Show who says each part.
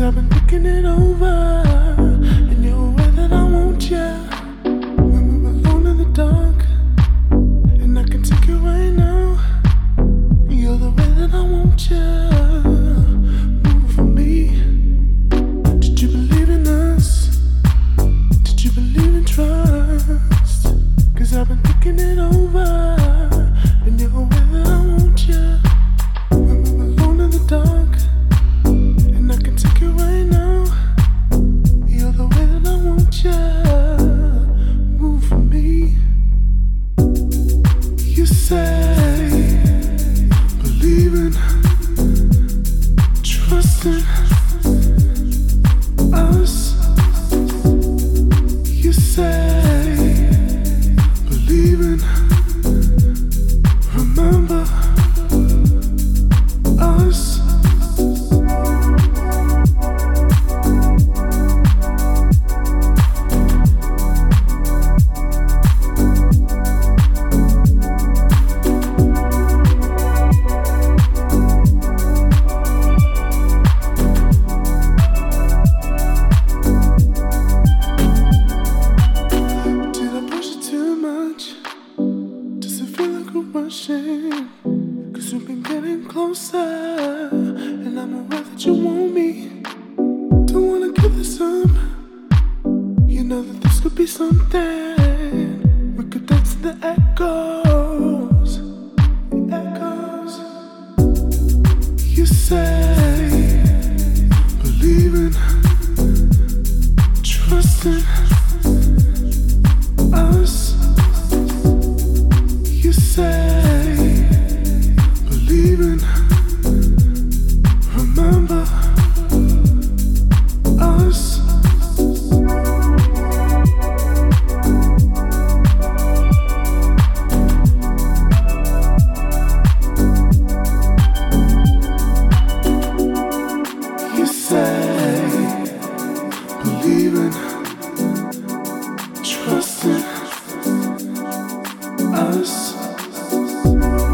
Speaker 1: I've been thinking it over, and you're aware that I want you. When we're alone in the dark, and I can take you right now. You're the way that I want you. Move for me. Did you believe in us? Did you believe in trust? 'Cause I've been thinking it over, and you're aware that I want you. When we're alone in the dark, and I can take you right now. You're the way that I want you. Move for me. You say, believing, trusting us. You say, believing, remember us. Rushing, 'cause we've been getting closer, and I'm aware that you want me. Don't wanna give this up. You know that this could be something. We could dance to the echoes. The echoes. You say, believing, trusting us. You say, believing, remember us. You say, believing, trusting us.